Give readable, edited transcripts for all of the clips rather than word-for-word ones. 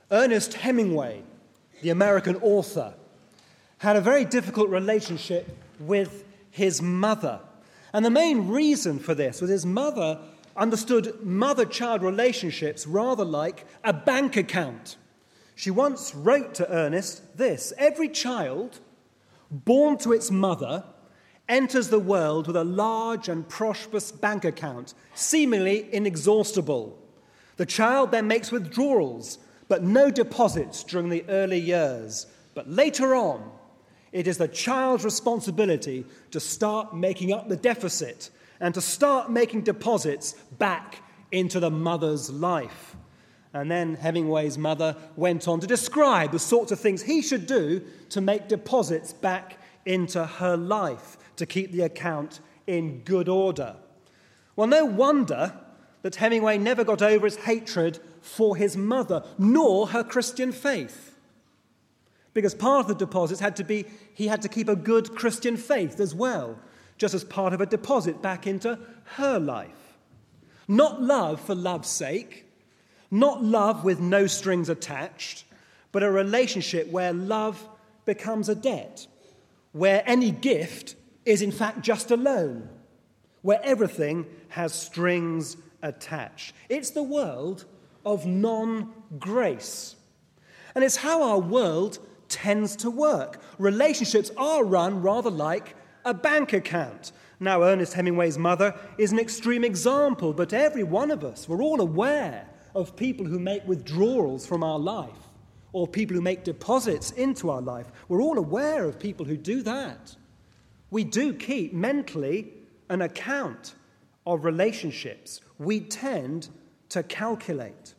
Ernest Hemingway, the American author, had a very difficult relationship with his mother. And the main reason for this was his mother understood mother-child relationships rather like a bank account. She once wrote to Ernest this: "Every child born to its mother enters the world with a large and prosperous bank account, seemingly inexhaustible. The child then makes withdrawals, but no deposits during the early years. But later on, it is the child's responsibility to start making up the deficit and to start making deposits back into the mother's life." And then Hemingway's mother went on to describe the sorts of things he should do to make deposits back into her life, to keep the account in good order. Well, no wonder that Hemingway never got over his hatred for his mother, nor her Christian faith. Because part of the deposits he had to keep a good Christian faith as well, just as part of a deposit back into her life. Not love for love's sake, not love with no strings attached, but a relationship where love becomes a debt, where any gift is in fact just a loan, where everything has strings attached. It's the world of non-grace. And it's how our world tends to work. Relationships are run rather like a bank account. Now, Ernest Hemingway's mother is an extreme example, but every one of us, we're all aware of people who make withdrawals from our life, or people who make deposits into our life. We're all aware of people who do that. We do keep mentally an account of relationships. We tend to calculate.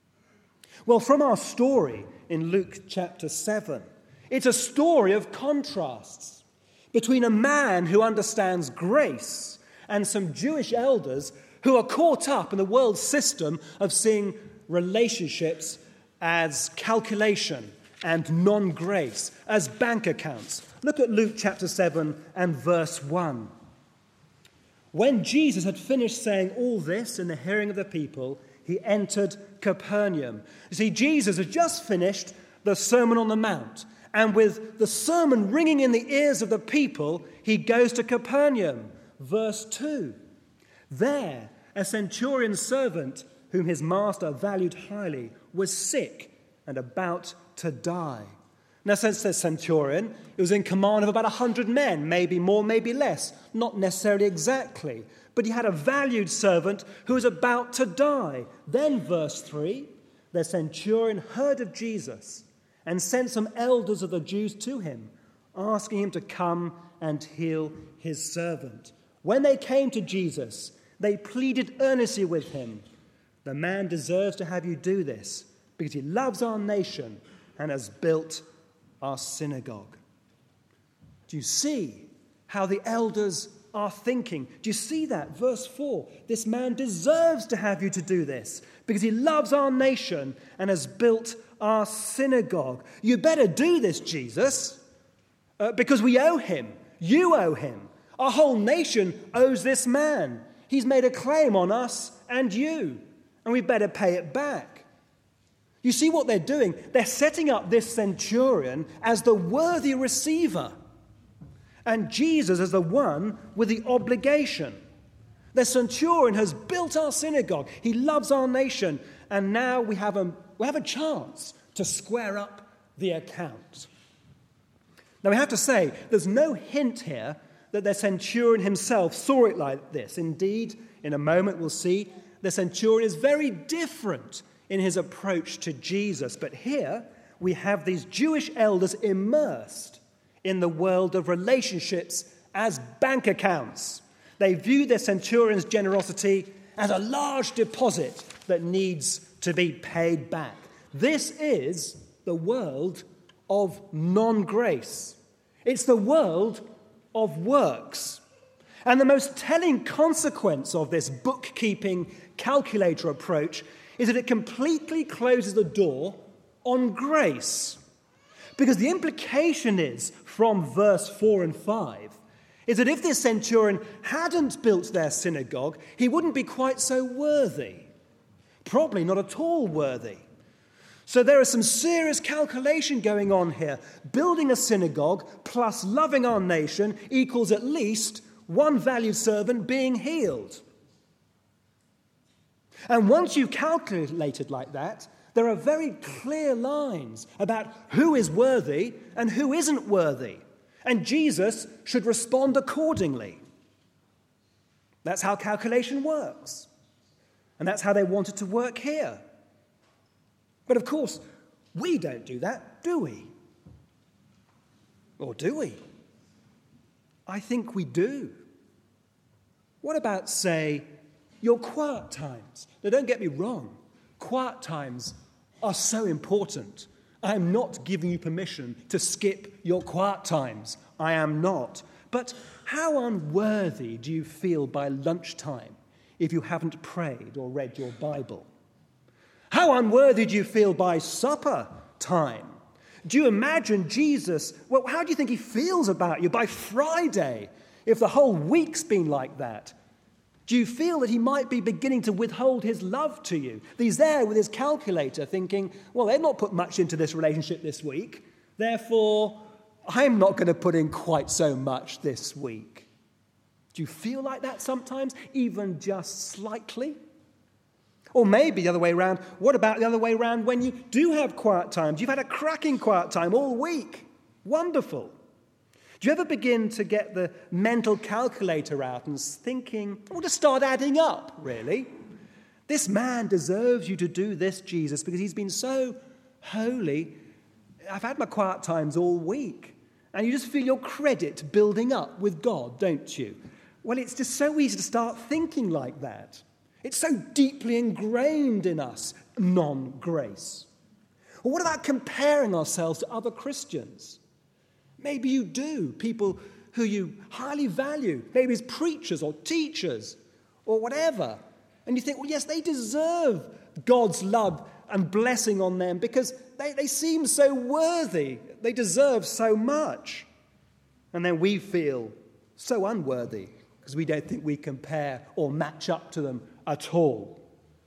Well, from our story in Luke chapter 7, it's a story of contrasts between a man who understands grace and some Jewish elders who are caught up in the world system of seeing relationships as calculation and non-grace, as bank accounts. Look at Luke chapter 7 and verse 1. When Jesus had finished saying all this in the hearing of the people, he entered Capernaum. You see, Jesus had just finished the Sermon on the Mount, and with the sermon ringing in the ears of the people, he goes to Capernaum. Verse 2. There, a centurion's servant, whom his master valued highly, was sick and about to die. Now, since the centurion, it was in command of about 100 men, maybe more, maybe less, not necessarily exactly. But he had a valued servant who was about to die. Then, verse 3, the centurion heard of Jesus and sent some elders of the Jews to him, asking him to come and heal his servant. When they came to Jesus, they pleaded earnestly with him, "The man deserves to have you do this, because he loves our nation and has built our synagogue." Do you see how the elders are thinking? Do you see that? Verse 4, this man deserves to have you to do this, because he loves our nation and has built our synagogue. You better do this, Jesus, because we owe him. You owe him. Our whole nation owes this man. He's made a claim on us and you, and we better pay it back. You see what they're doing? They're setting up this centurion as the worthy receiver, and Jesus as the one with the obligation. The centurion has built our synagogue. He loves our nation, and now we have a chance to square up the account. Now, we have to say, there's no hint here that the centurion himself saw it like this. Indeed, in a moment we'll see the centurion is very different in his approach to Jesus. But here we have these Jewish elders immersed in the world of relationships as bank accounts. They view their centurion's generosity as a large deposit that needs to be paid back. This is the world of non-grace. It's the world of works. And the most telling consequence of this bookkeeping calculator approach is that it completely closes the door on grace. Because the implication is, from verse 4 and 5, is that if this centurion hadn't built their synagogue, he wouldn't be quite so worthy. Probably not at all worthy. So there is some serious calculation going on here. Building a synagogue plus loving our nation equals at least one valued servant being healed. And once you've calculated like that, there are very clear lines about who is worthy and who isn't worthy. And Jesus should respond accordingly. That's how calculation works. And that's how they want it to work here. But of course, we don't do that, do we? Or do we? I think we do. What about, say, your quiet times? Now, don't get me wrong. Quiet times are so important. I'm not giving you permission to skip your quiet times. I am not. But how unworthy do you feel by lunchtime if you haven't prayed or read your Bible? How unworthy do you feel by supper time? Do you imagine Jesus, well, how do you think he feels about you by Friday if the whole week's been like that? Do you feel that he might be beginning to withhold his love to you? He's there with his calculator thinking, well, they've not put much into this relationship this week, therefore I'm not going to put in quite so much this week. Do you feel like that sometimes, even just slightly? Or maybe the other way around. What about the other way around when you do have quiet times? You've had a cracking quiet time all week. Wonderful. Do you ever begin to get the mental calculator out and thinking, or to start adding up, really? This man deserves you to do this, Jesus, because he's been so holy. I've had my quiet times all week. And you just feel your credit building up with God, don't you? Well, it's just so easy to start thinking like that. It's so deeply ingrained in us, non-grace. Or what about comparing ourselves to other Christians? Maybe you do, people who you highly value, maybe as preachers or teachers or whatever. And you think, well, yes, they deserve God's love and blessing on them because they seem so worthy. They deserve so much. And then we feel so unworthy because we don't think we compare or match up to them at all.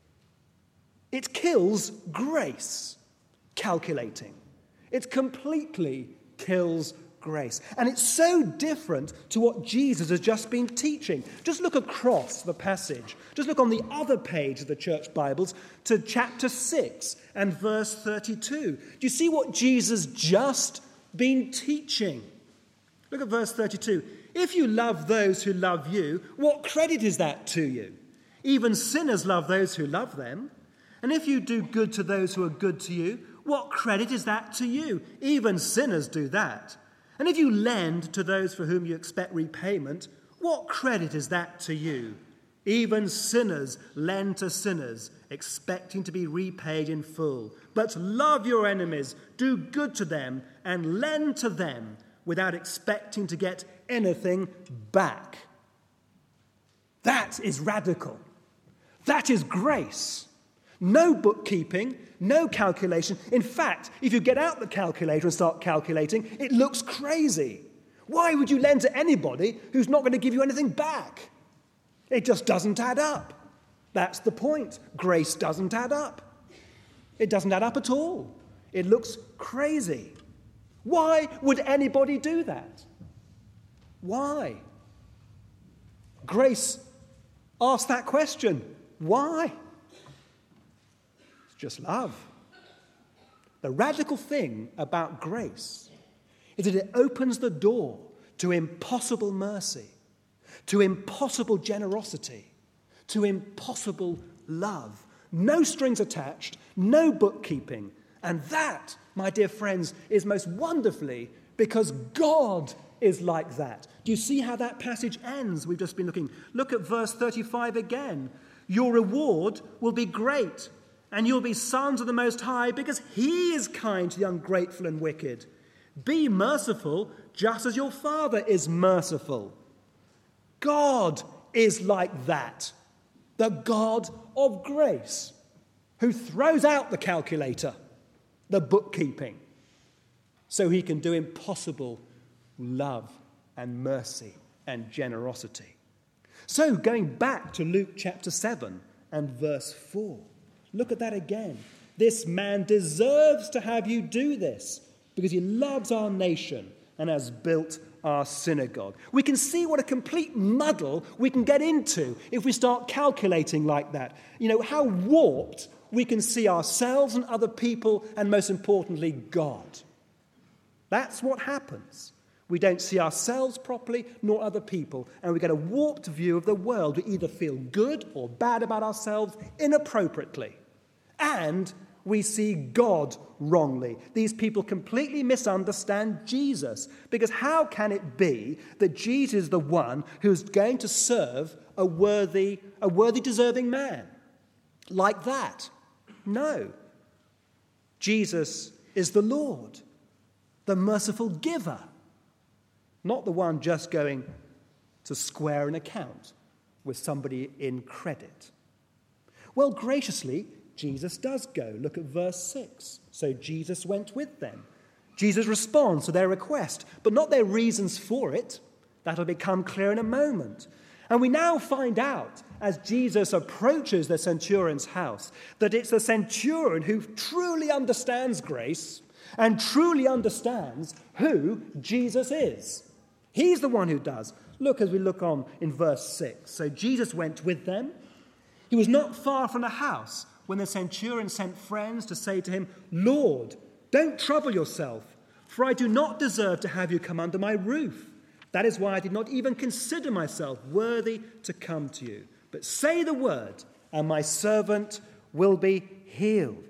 It kills grace, calculating. It completely kills grace. And it's so different to what Jesus has just been teaching. Just look across the passage. Just look on the other page of the church Bibles to chapter 6 and verse 32. Do you see what Jesus just been teaching? Look at verse 32. If you love those who love you, what credit is that to you? Even sinners love those who love them. And if you do good to those who are good to you, what credit is that to you? Even sinners do that. And if you lend to those for whom you expect repayment, what credit is that to you? Even sinners lend to sinners, expecting to be repaid in full. But love your enemies, do good to them, and lend to them without expecting to get anything back. That is radical. That is grace. No bookkeeping, no calculation. In fact, if you get out the calculator and start calculating, it looks crazy. Why would you lend to anybody who's not going to give you anything back? It just doesn't add up. That's the point. Grace doesn't add up. It doesn't add up at all. It looks crazy. Why would anybody do that? Why? Grace asked that question. Why? It's just love. The radical thing about grace is that it opens the door to impossible mercy, to impossible generosity, to impossible love. No strings attached, no bookkeeping. And that, my dear friends, is most wonderfully because God is like that. Do you see how that passage ends? We've just been looking. Look at verse 35 again. Your reward will be great, and you'll be sons of the Most High because he is kind to the ungrateful and wicked. Be merciful just as your Father is merciful. God is like that, the God of grace, who throws out the calculator, the bookkeeping, so he can do impossible love and mercy and generosity. So going back to Luke chapter 7 and verse 4, look at that again. This man deserves to have you do this because he loves our nation and has built our synagogue. We can see what a complete muddle we can get into if we start calculating like that. You know, how warped we can see ourselves and other people, and most importantly, God. That's what happens. We don't see ourselves properly, nor other people, and we get a warped view of the world. We either feel good or bad about ourselves inappropriately, and we see God wrongly. These people completely misunderstand Jesus, because how can it be that Jesus is the one who's going to serve a worthy, deserving man like that? No. Jesus is the Lord, the merciful giver, not the one just going to square an account with somebody in credit. Well, graciously, Jesus does go. Look at verse 6. So Jesus went with them. Jesus responds to their request, but not their reasons for it. That'll become clear in a moment. And we now find out, as Jesus approaches the centurion's house, that it's the centurion who truly understands grace and truly understands who Jesus is. He's the one who does. Look as we look on in verse 6. So Jesus went with them. He was not far from the house when the centurion sent friends to say to him, "Lord, don't trouble yourself, for I do not deserve to have you come under my roof. That is why I did not even consider myself worthy to come to you. But say the word, and my servant will be healed."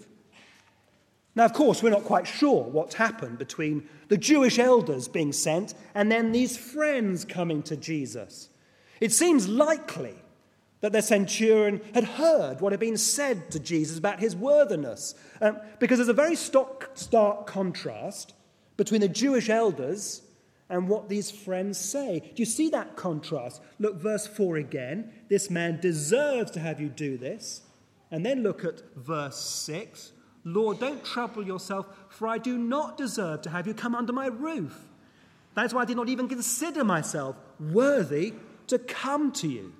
Now, of course, we're not quite sure what's happened between the Jewish elders being sent and then these friends coming to Jesus. It seems likely that the centurion had heard what had been said to Jesus about his worthiness, because there's a very stark contrast between the Jewish elders and what these friends say. Do you see that contrast? Look, verse 4 again. This man deserves to have you do this. And then look at verse 6. Lord, don't trouble yourself, for I do not deserve to have you come under my roof. That is why I did not even consider myself worthy to come to you.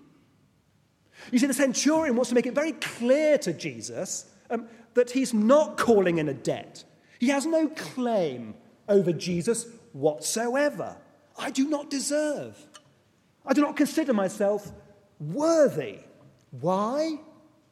You see, the centurion wants to make it very clear to Jesus that he's not calling in a debt. He has no claim over Jesus whatsoever. I do not deserve. I do not consider myself worthy. Why?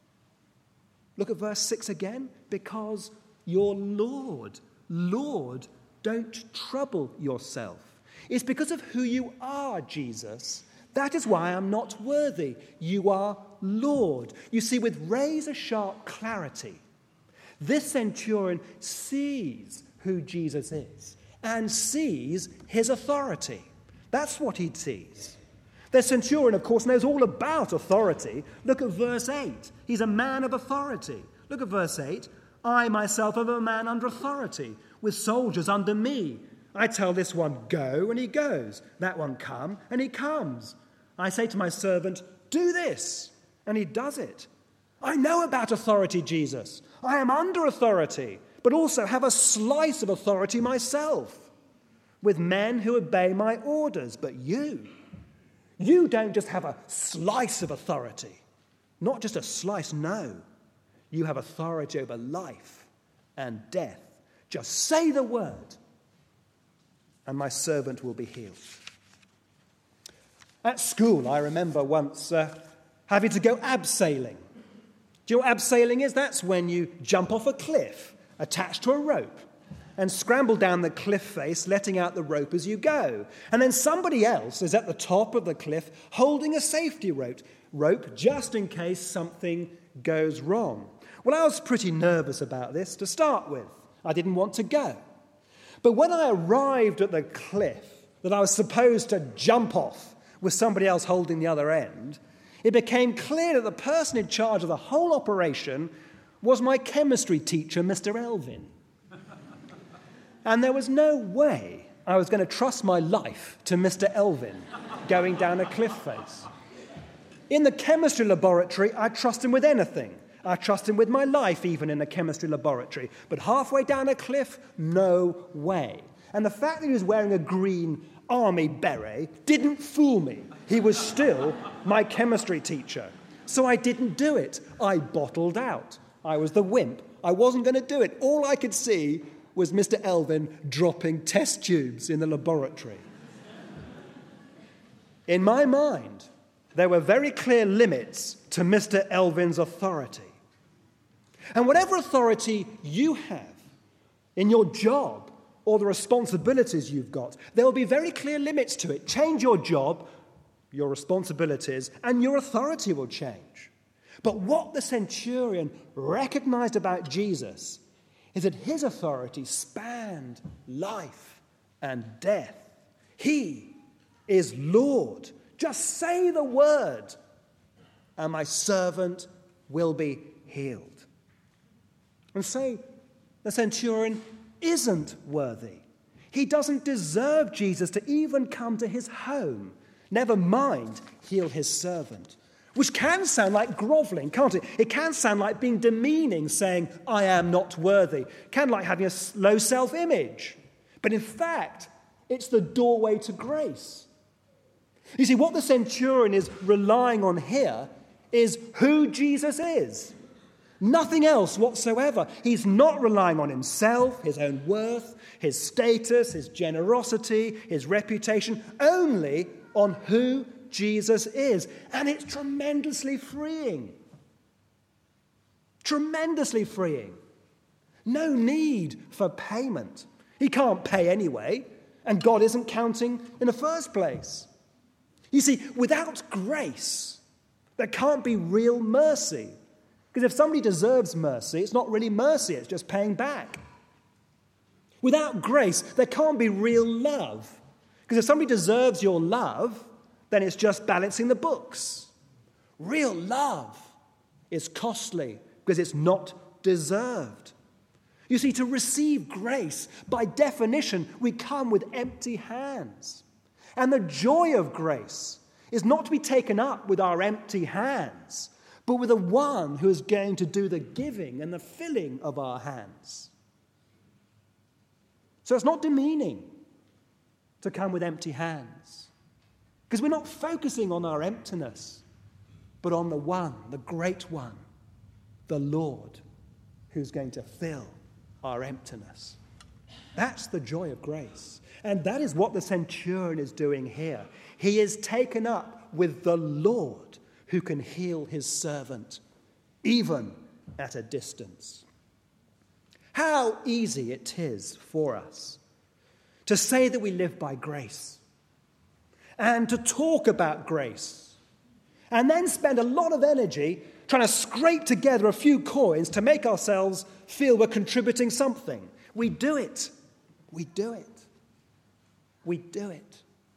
Look at verse 6 again. Because you're Lord. Lord, don't trouble yourself. It's because of who you are, Jesus. That is why I'm not worthy. You are Lord. You see, with razor-sharp clarity, this centurion sees who Jesus is and sees his authority. That's what he sees. The centurion, of course, knows all about authority. Look at verse 8. He's a man of authority. Look at verse 8. I myself am a man under authority, with soldiers under me. I tell this one, go, and he goes. That one, come, and he comes. I say to my servant, do this, and he does it. I know about authority, Jesus. I am under authority, but also have a slice of authority myself, with men who obey my orders. But you don't just have a slice of authority. Not just a slice, no. You have authority over life and death. Just say the word, and my servant will be healed. At school, I remember once having to go abseiling. Do you know what abseiling is? That's when you jump off a cliff attached to a rope and scramble down the cliff face, letting out the rope as you go. And then somebody else is at the top of the cliff holding a safety rope just in case something goes wrong. Well, I was pretty nervous about this to start with. I didn't want to go. But when I arrived at the cliff that I was supposed to jump off with somebody else holding the other end, it became clear that the person in charge of the whole operation was my chemistry teacher, Mr. Elvin. And there was no way I was going to trust my life to Mr. Elvin going down a cliff face. In the chemistry laboratory, I trust him with anything. I trust him with my life, even in a chemistry laboratory. But halfway down a cliff, no way. And the fact that he was wearing a green army beret didn't fool me. He was still my chemistry teacher. So I didn't do it. I bottled out. I was the wimp. I wasn't going to do it. All I could see was Mr. Elvin dropping test tubes in the laboratory. In my mind, there were very clear limits to Mr. Elvin's authority. And whatever authority you have in your job or the responsibilities you've got, there will be very clear limits to it. Change your job, your responsibilities, and your authority will change. But what the centurion recognized about Jesus is that his authority spanned life and death. He is Lord. Just say the word, and my servant will be healed. And so the centurion isn't worthy. He doesn't deserve Jesus to even come to his home. Never mind heal his servant. Which can sound like groveling, can't it? It can sound like being demeaning, saying, I am not worthy. It can like having a low self-image. But in fact, it's the doorway to grace. You see, what the centurion is relying on here is who Jesus is. Nothing else whatsoever. He's not relying on himself, his own worth, his status, his generosity, his reputation, only on who Jesus is. And it's tremendously freeing. Tremendously freeing. No need for payment. He can't pay anyway, and God isn't counting in the first place. You see, without grace, there can't be real mercy. Because if somebody deserves mercy, it's not really mercy, it's just paying back. Without grace, there can't be real love. Because if somebody deserves your love, then it's just balancing the books. Real love is costly because it's not deserved. You see, to receive grace, by definition, we come with empty hands. And the joy of grace is not to be taken up with our empty hands, but with the one who is going to do the giving and the filling of our hands. So it's not demeaning to come with empty hands, because we're not focusing on our emptiness, but on the one, the great one, the Lord, who's going to fill our emptiness. That's the joy of grace. And that is what the centurion is doing here. He is taken up with the Lord who can heal his servant, even at a distance. How easy it is for us to say that we live by grace and to talk about grace and then spend a lot of energy trying to scrape together a few coins to make ourselves feel we're contributing something. We do it. We do it. We do it.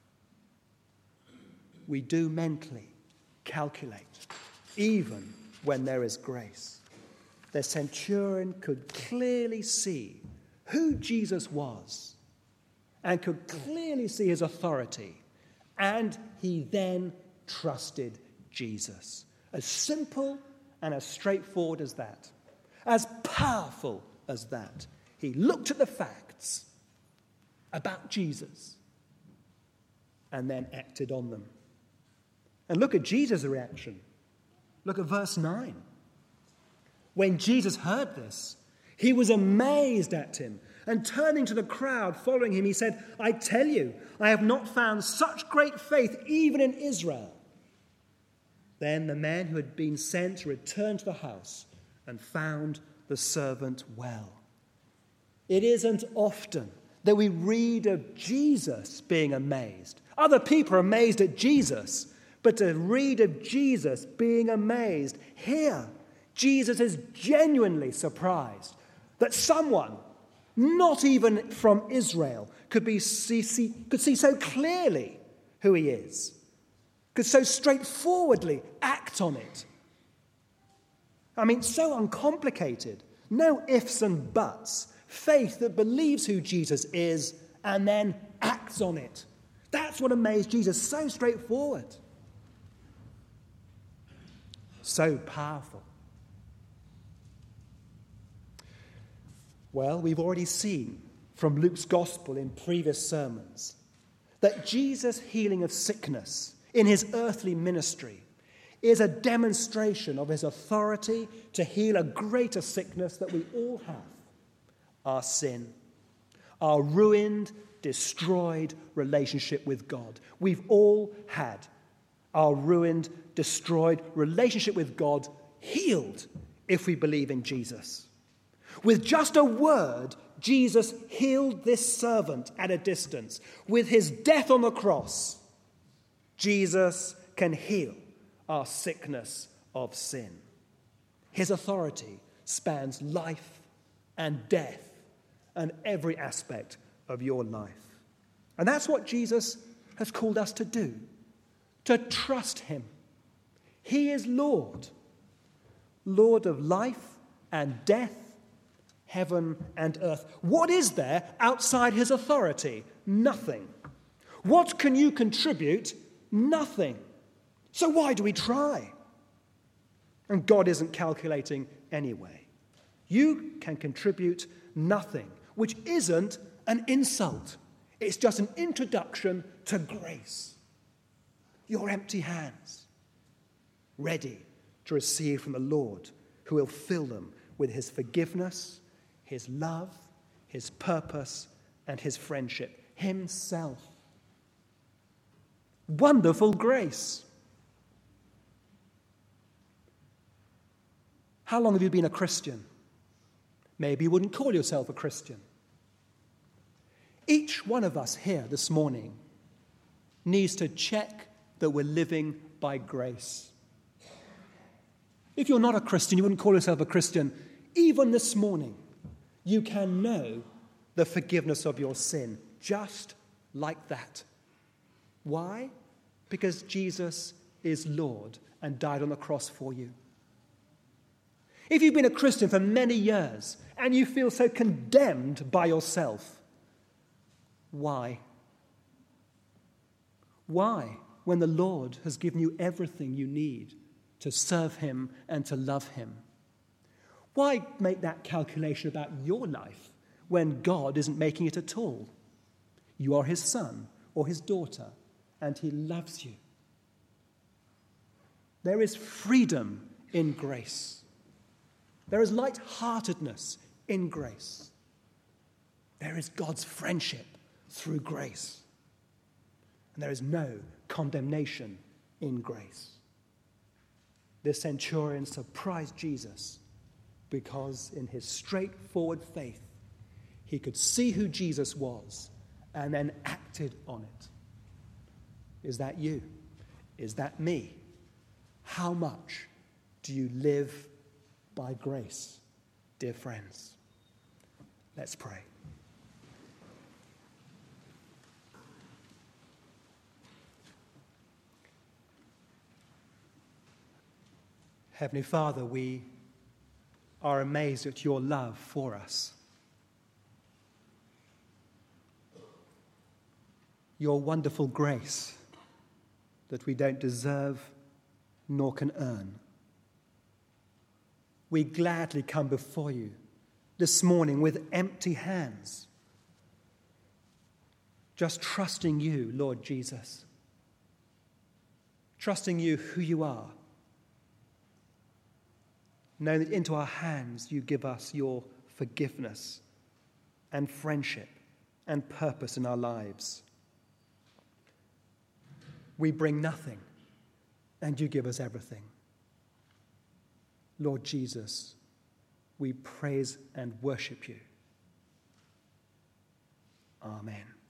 We do mentally calculate, even when there is grace. The centurion could clearly see who Jesus was and could clearly see his authority, and he then trusted Jesus. As simple and as straightforward as that, as powerful as that. He looked at the facts about Jesus and then acted on them. And look at Jesus' reaction. Look at verse 9. When Jesus heard this, he was amazed at him, and turning to the crowd following him, he said, I tell you, I have not found such great faith even in Israel. Then the man who had been sent returned to the house and found the servant well. It isn't often that we read of Jesus being amazed. Other people are amazed at Jesus, but to read of Jesus being amazed, here, Jesus is genuinely surprised that someone, not even from Israel, could see so clearly who he is, could so straightforwardly act on it. I mean, so uncomplicated, no ifs and buts, faith that believes who Jesus is and then acts on it. That's what amazed Jesus, so straightforward. So powerful. Well, we've already seen from Luke's gospel in previous sermons that Jesus' healing of sickness in his earthly ministry is a demonstration of his authority to heal a greater sickness that we all have: our sin, our ruined, destroyed relationship with God. We've all had our ruined, destroyed relationship with God healed if we believe in Jesus. With just a word, Jesus healed this servant at a distance. With his death on the cross, Jesus can heal our sickness of sin. His authority spans life and death and every aspect of your life. And that's what Jesus has called us to do, to trust him. He is Lord, Lord of life and death, heaven and earth. What is there outside his authority? Nothing. What can you contribute? Nothing. So why do we try? And God isn't calculating anyway. You can contribute nothing, which isn't an insult. It's just an introduction to grace. Your empty hands, ready to receive from the Lord, who will fill them with his forgiveness, his love, his purpose, and his friendship, himself. Wonderful grace. How long have you been a Christian? Maybe you wouldn't call yourself a Christian. Each one of us here this morning needs to check that we're living by grace. If you're not a Christian, you wouldn't call yourself a Christian, even this morning, you can know the forgiveness of your sin just like that. Why? Because Jesus is Lord and died on the cross for you. If you've been a Christian for many years and you feel so condemned by yourself, why? Why, when the Lord has given you everything you need to serve him and to love him? Why make that calculation about your life when God isn't making it at all? You are his son or his daughter, and he loves you. There is freedom in grace. There is light-heartedness in grace. There is God's friendship through grace. And there is no condemnation in grace. The centurion surprised Jesus because in his straightforward faith, he could see who Jesus was and then acted on it. Is that you? Is that me? How much do you live by grace, dear friends? Let's pray. Heavenly Father, we are amazed at your love for us. Your wonderful grace that we don't deserve nor can earn. We gladly come before you this morning with empty hands, just trusting you, Lord Jesus, trusting you who you are, knowing that into our hands you give us your forgiveness and friendship and purpose in our lives. We bring nothing, and you give us everything. Lord Jesus, we praise and worship you. Amen.